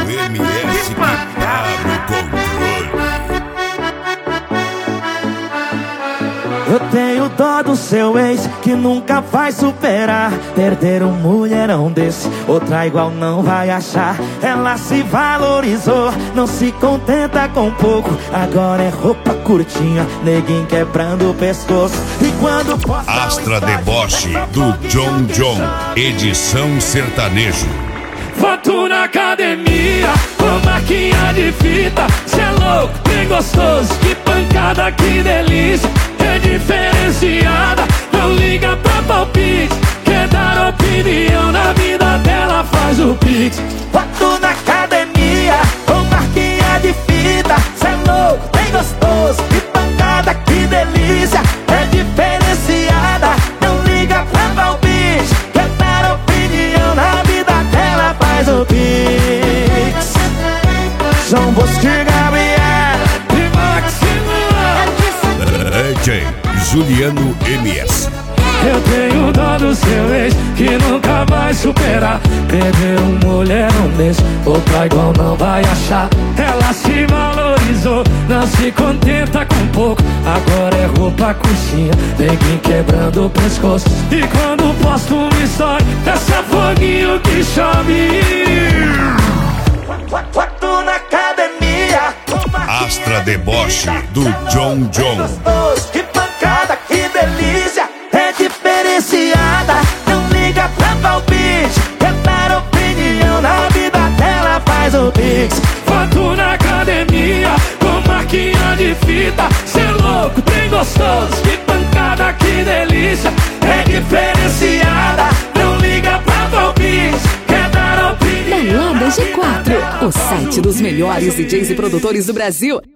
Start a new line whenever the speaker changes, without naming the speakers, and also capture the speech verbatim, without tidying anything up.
M S que tá no controle.
Eu tenho dó do seu ex que nunca vai superar. Perder um mulherão desse, outra igual não vai achar. Ela se valorizou, não se contenta com pouco. Agora é roupa curtinha, neguinho quebrando o pescoço. E quando posta
Astra Deboche do John John, edição sertanejo.
Foto na academia, com marquinha de fita. Cê é louco, bem gostoso, que pancada, que delícia. É diferenciada, não liga pra palpite. Quer dar opinião na vida dela, faz o pix.
Foto na academia, com marquinha de fita. Cê é louco, bem gostoso, que pancada, que delícia. É diferenciada, não liga pra palpite. Quer dar opinião na vida dela, faz o pix. João Bosco e Gabriel
E Maximo
D J Juliano M S.
Eu tenho dó do seu ex que nunca vai superar. Perder um mulherão desse, outra igual não vai achar. Ela se valorizou, não se contenta com pouco. Agora é roupa curtinha, neguinho quebrando o pescoço. E quando posto uma história, essa foguinho que chove.
Foto na academia,
Astra Deboche do John John.
gostoso, que pancada, que delícia. É diferenciada, não liga pra palpite. Quer dar opinião na vida dela, faz o pix.
Foto na academia, com marquinha de fita. Cê é louco, bem gostoso, que pancada, que delícia. É diferenciada, não liga pra palpite. Quer dar opinião.
Balada G quatro, o site dos melhores D Js e produtores do Brasil.